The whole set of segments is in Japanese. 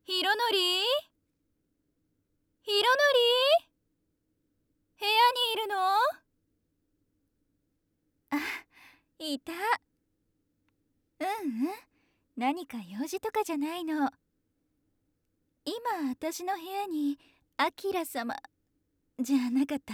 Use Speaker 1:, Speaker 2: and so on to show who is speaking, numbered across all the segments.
Speaker 1: ひろのり、ひろのり、部屋にいるの？あ、いた。何か用事とかじゃないの。今私の部屋にアキラ様じゃなかった。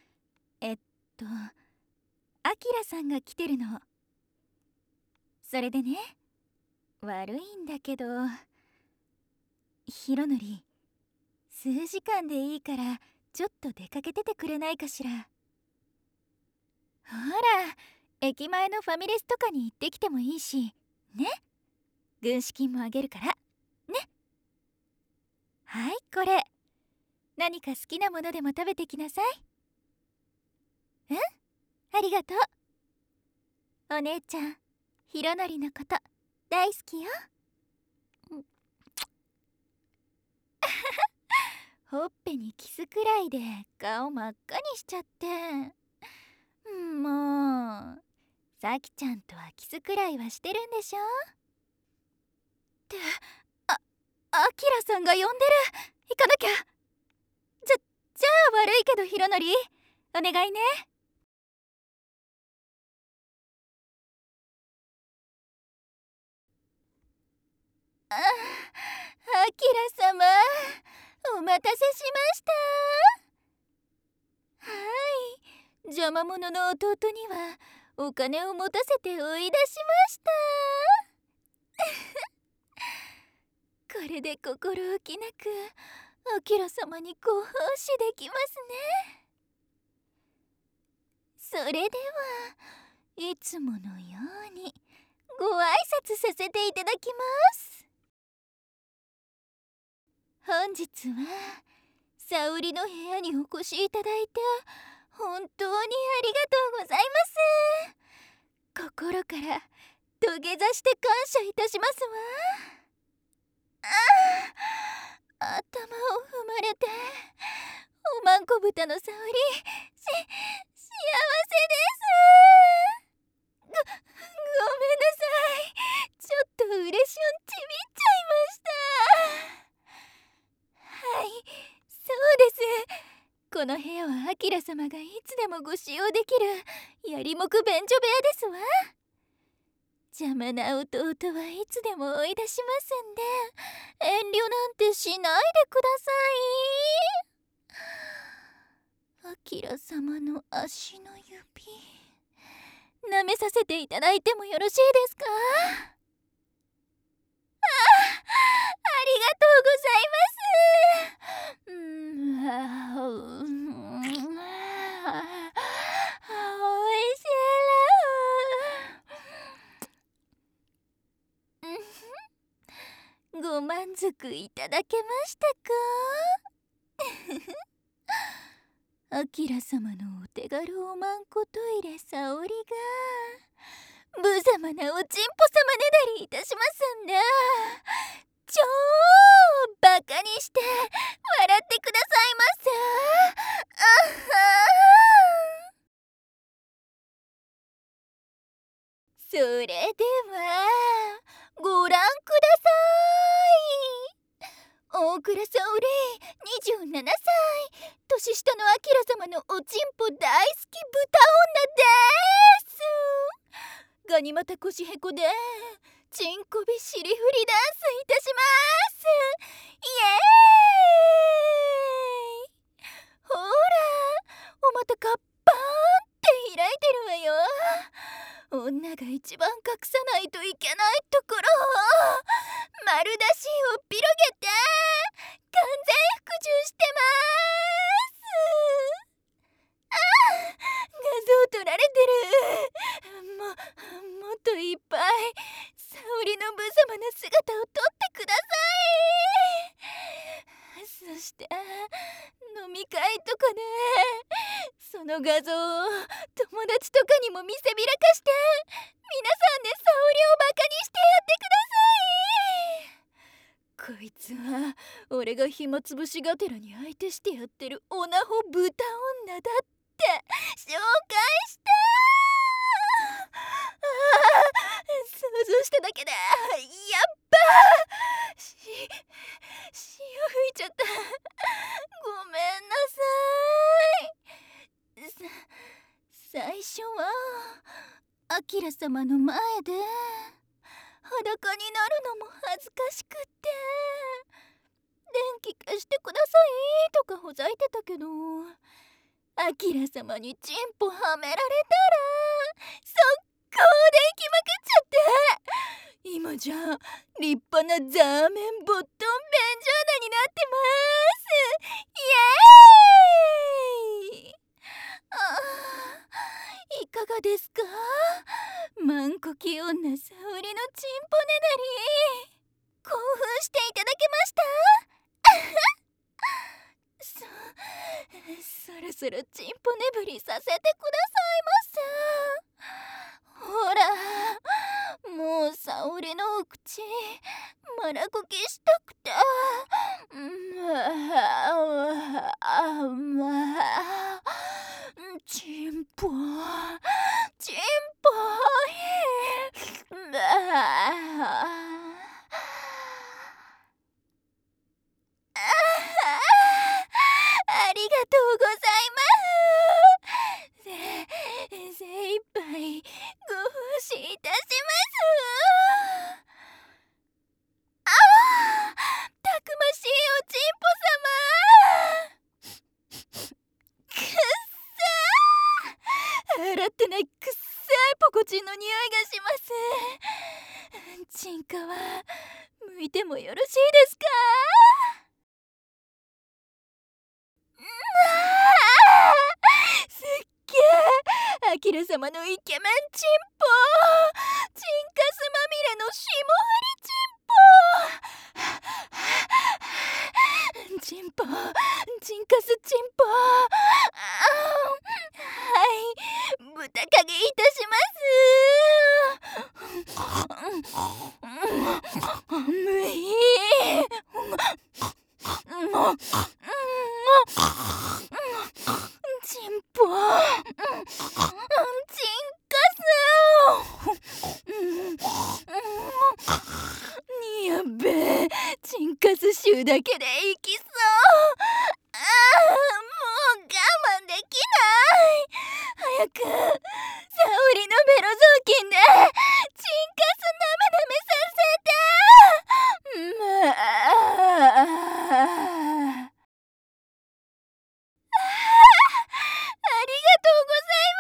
Speaker 1: アキラさんが来てるの。それでね、悪いんだけど、ひろのり、数時間でいいからちょっと出かけててくれないかしら。ほら、駅前のファミレスとかに行ってきてもいいしね。軍資金もあげるからね。はい、これ何か好きなものでも食べてきなさい。ありがとう。お姉ちゃん、ひろのりのこと大好きよ。ほっぺにキスくらいで顔真っ赤にしちゃって。もうさきちゃんとはキスくらいはしてるんでしょ。ってあきらさんが呼んでる。行かなきゃ。じゃあ悪いけどひろのり、お願いね。あきら様、お待たせしました。はい、邪魔者の弟にはお金を持たせて追い出しました。これで心置きなくあきら様にご奉仕できますね。それではいつものようにご挨拶させていただきます。本日は沙織の部屋にお越しいただいて本当にありがとうございます。心から土下座して感謝いたしますわ。頭を踏まれておまんこ豚の沙織、幸せです。ごめんなさい。ちょっとうれしょんちびっちゃいました。はい、そうです。この部屋はアキラ様がいつでもご使用できるやりもく便所部屋ですわ。邪魔な弟はいつでも追い出しますんで、遠慮なんてしないでください。アキラ様の足の指舐めさせていただいてもよろしいですか？ありがとうございます。おいしい。ご満足いただけましたか？あきら様のお手軽おまんこトイレ沙織が無様なおちんぽ様ねだりいたしますんで、超バカにして笑ってくださいませ。それではご覧ください。大倉沙織27歳、年下のあきら様のおちんぽ大好き豚女です。ガニ股腰へこでちんこび尻振りダンスいたします。イエーイ。ほら、お股カッパーンって開いてるわよ。女が一番隠さないといけないところを丸出しを広げて完全服従してます。画像撮られてる。もっといっぱい沙織の無様な姿を撮ってください。そして飲み会とかでその画像を友達とかにも見せびらかして皆さんで沙織をバカにしてやってください。こいつは俺が暇つぶしがてらに相手してやってるオナホ豚女だって紹介した。想像しただけでやっばら様の前で裸になるのも恥ずかしくって、電気消してくださいとかほざいてたけど、あきら様にチンポはめられたら速攻で行きまくっちゃって、今じゃ立派なザーメンボットン便所女になってます。イエーイ。いかがですか、マンコキ女沙織のチンポねだり。興奮していただけました？そろそろチンポねぶりさせてくださいませ。ほら、もう沙織のお口丸こきしたくて、チンポチンポありがとうございます。精一杯ご奉仕いたします。たくましいおちんぽ様。くっさー、洗ってないくっさーポコチンの匂いがします。チンカは向いてもよろしいですか？すっげー、アキラ様のイケメンチンポ、チンカスまみれの霜降りチンポ、チンポ、チンカスチンポ、はい、豚影いたします。むいチンポ、チンカス、やっべえ、チンカス臭だけでいきそう。もう我慢できない。早く沙織のベロ雑巾でチンカスなめなめさせて。ありがとうございます。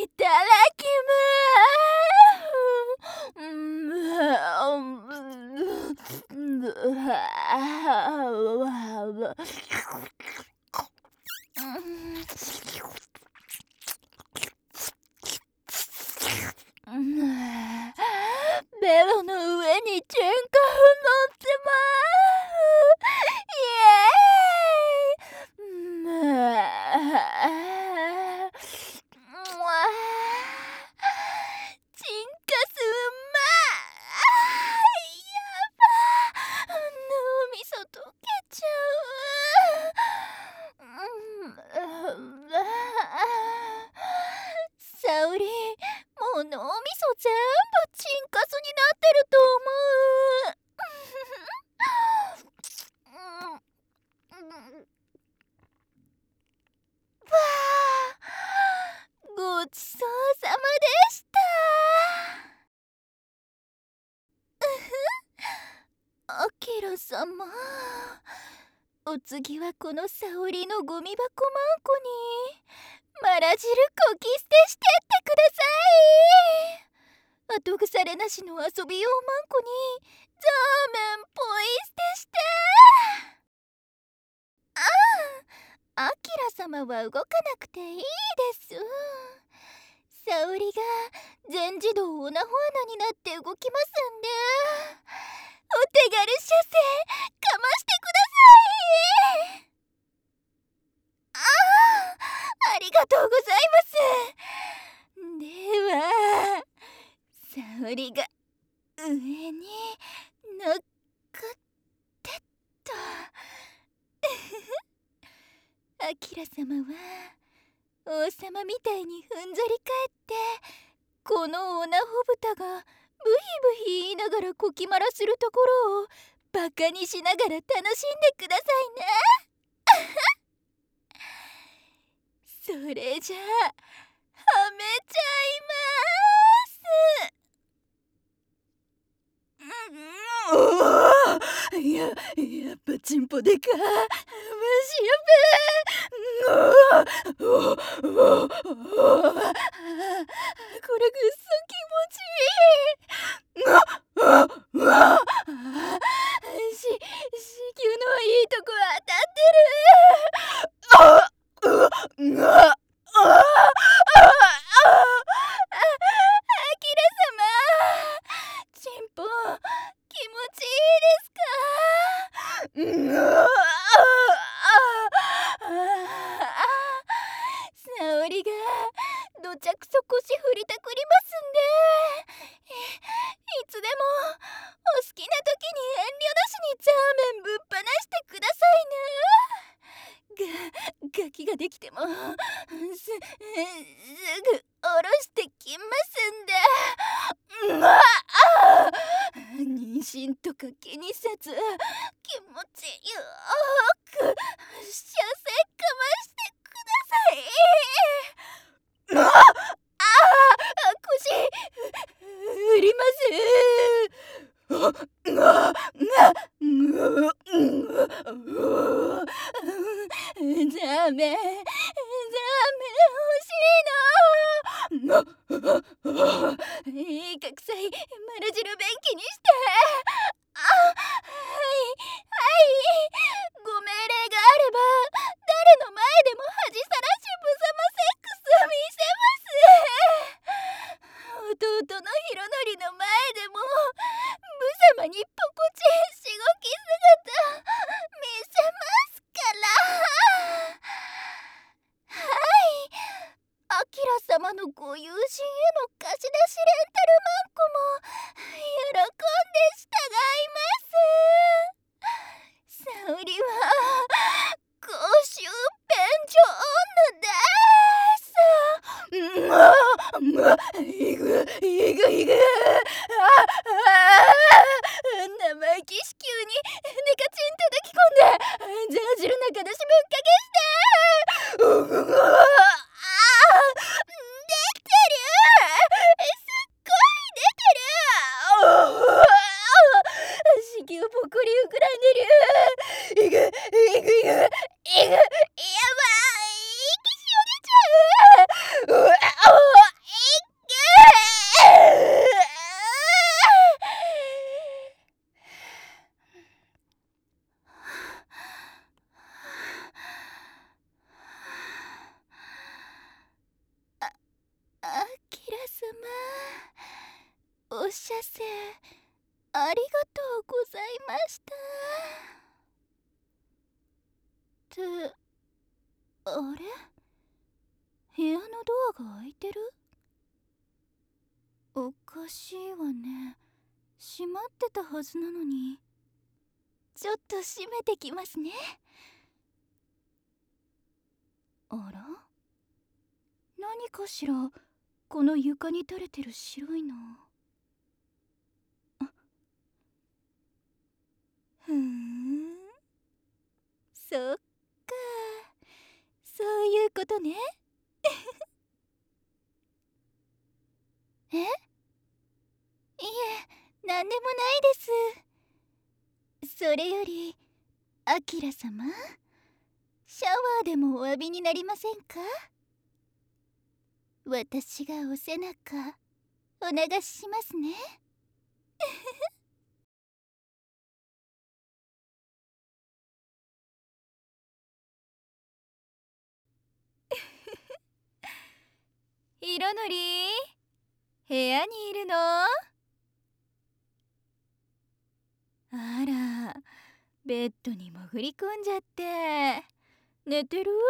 Speaker 1: いただきベロの上にチンカフ乗ってます。イエーイ。チンカスうまい。やば、脳みそ溶けちゃう。沙織、もう脳みそ全部チンカスになってると思う。ごちそうさまでした。あきら様、お次はこの沙織のゴミ箱マンコにマラ汁こき捨てしてってください。後腐れなしの遊び用マンコにザーメンポイ捨てして。あきら様は動かなくていいです。沙織が全自動オナホアナになって動きますんで、お手軽射精かましてください。ありがとうございます。では沙織が上に乗っかってっと。あきら様は王様みたいにふんぞり返って、このオナホ豚がブヒブヒ言いながらこきまらするところをバカにしながら楽しんでくださいね。それじゃあはめちゃいます。やっぱチンポでか。マジやべ。これぐっそ気持ちいい。子宮のいいとこ当たってる。アキラ様、チンポ気持ちいいですか？沙織がどちゃくそ腰振りたくりますんで、いつでもお好きな時に遠慮なしにザーメンぶっ放してくださいな。ガキができてもすぐおろしてきますんで。妊娠とか気にせず気持ちよく射精かましてください。腰振ります。ザーメン欲しいの。いいかくさい丸汁便器にして。はいご命令があれば誰の前でも恥さらしぶさまセックス見せます。弟のひろのりの前でも無様にポコチンしごき姿見せますから。アキラ様のご友人への貸し出しレンタルマンコも喜んで従います。沙織は公衆便所女です。いぐ生意気子宮にネカチン叩き込んでジャージル中出しぶっかけして。出てる。すっごい出てる。子宮ぽっこり膨らんでる。いぐやばい息しお出ちゃう。アキラ様、お射精ありがとうございました。ってあれ、部屋のドアが開いてる？おかしいわね。閉まってたはずなのに。ちょっと閉めてきますね。あら？何かしら、この床に垂れてる白いの。ふーん、そっか、そういうことね。え？いえ、なんでもないです。それよりアキラ様、シャワーでもお浴びになりませんか？私がお背中お流ししますね。ひろのり、部屋にいるの？あら、ベッドに潜り込んじゃって寝てる？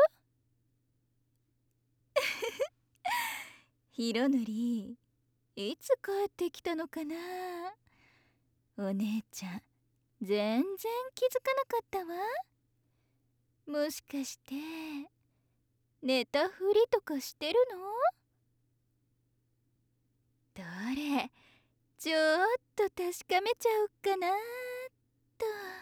Speaker 1: ひろのり、いつ帰ってきたのかな。お姉ちゃん全然気づかなかったわ。もしかして寝たふりとかしてるの？どれ、ちょっと確かめちゃおっかなと。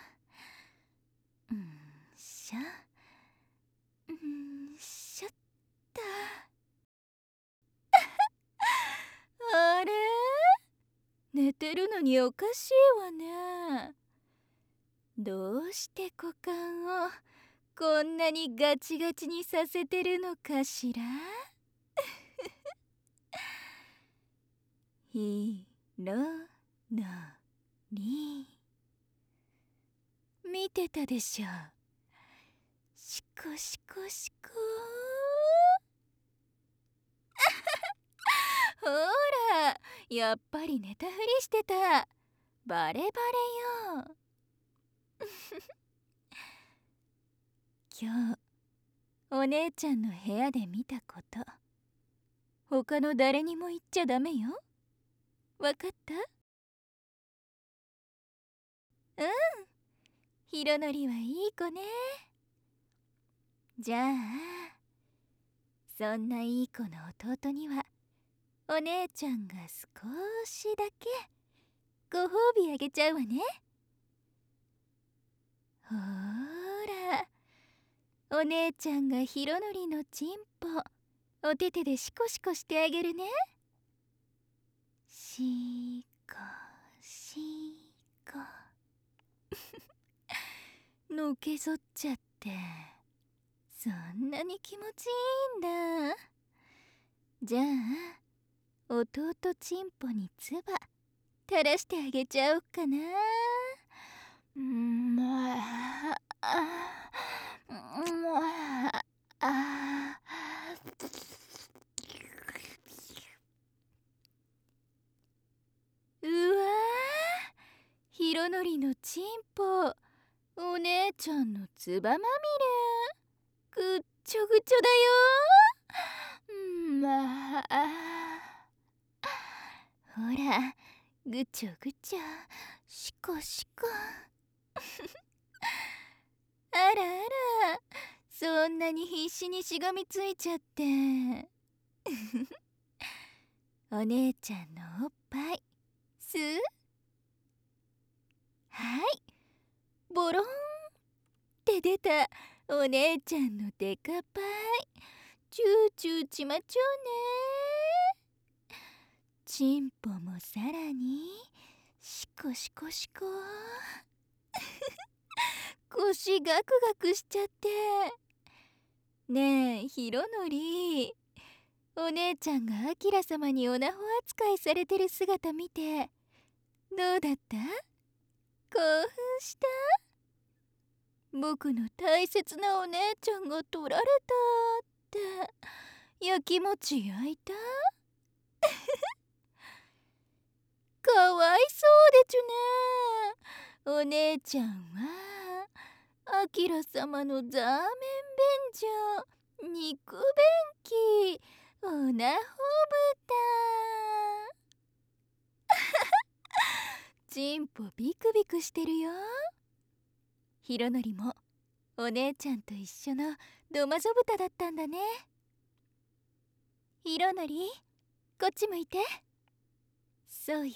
Speaker 1: しょしょっと。 あれ、寝てるのにおかしいわね。どうして股間をこんなにガチガチにさせてるのかしら。ひろのり、見てたでしょ。シコシコシコ。ほら、やっぱり寝たふりしてた。バレバレよ。今日お姉ちゃんの部屋で見たこと、他の誰にも言っちゃダメよ。わかった？うん、ひろのりはいい子ね。じゃあそんないい子の弟にはお姉ちゃんが少しだけご褒美あげちゃうわね。ほーら、お姉ちゃんがひろのりのチンポお手手でシコシコしてあげるね。シコシコ。のけぞっちゃって、そんなに気持ちいいんだ。じゃあ弟チンポにつば垂らしてあげちゃおっかな。うわー、ひろのりのチンポお姉ちゃんのつばまみれ、ぐっちょぐちょだよ。ほら、ぐちょぐちょ、しこしこ。あらあら、そんなに必死にしがみついちゃって。お姉ちゃんのおっぱいすう。はい、ボロンって出たお姉ちゃんのデカパイ、チューチューちまちょうね。チンポもさらにシコシコシコ。腰ガクガクしちゃって。ねえひろのり、お姉ちゃんがあきら様におなほ扱いされてる姿見てどうだった？興奮した？僕の大切なお姉ちゃんが取られたってやきもち焼いた？かわいそうでちゅね。お姉ちゃんはあきら様のザーメン便所肉便器おなほ豚。チンポビクビクしてるよ。ひろのりもお姉ちゃんと一緒のドマジョ豚だったんだね。ひろのり、こっち向いて。そうよ。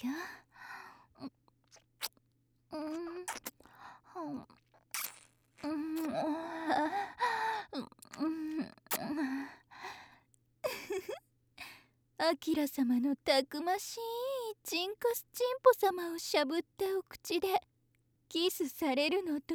Speaker 1: あきら様のたくましいチンコスチンポ様をしゃぶったお口でキスされるのどう？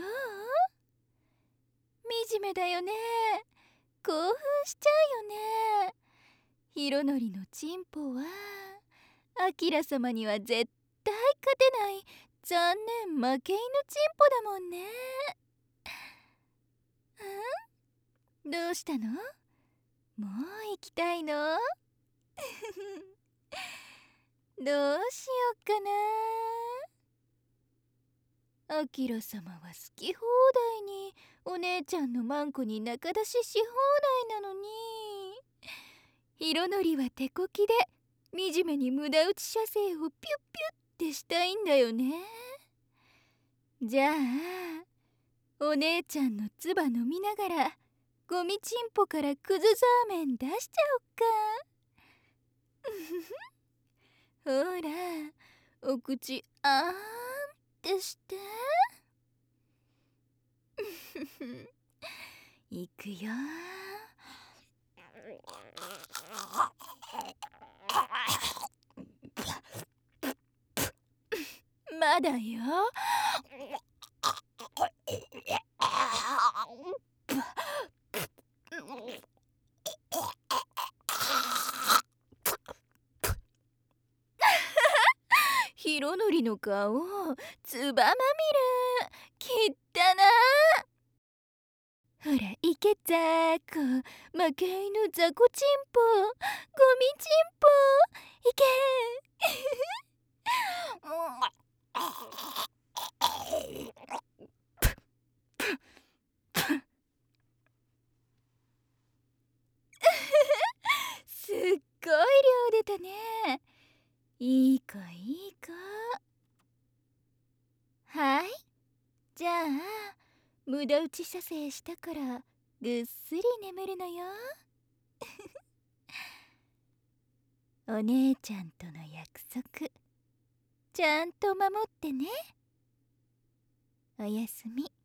Speaker 1: 惨めだよね。興奮しちゃうよね。ひろのりのチンポはあきら様には絶対勝てない残念負け犬チンポだもんね。どうしたの？もう行きたいの？どうしよっかな。あきら様は好き放題にお姉ちゃんのマンコに仲出しし放題なのに、ひろのりは手こきで惨めに無駄打ち射精をピュッピュッってしたいんだよね。じゃあお姉ちゃんの唾飲みながらゴミチンポからくずザーメン出しちゃおっか。ほら、お口あーんってして。いくよ。 まだよ。ひろのりの顔つばまみる。きったな。ほらいけざこ魔界の雑魚チンポゴミチンポいけすっごい量出たね。いい子いい子。はい、じゃあ無駄打ち射精したからぐっすり眠るのよ。お姉ちゃんとの約束ちゃんと守ってね。おやすみ。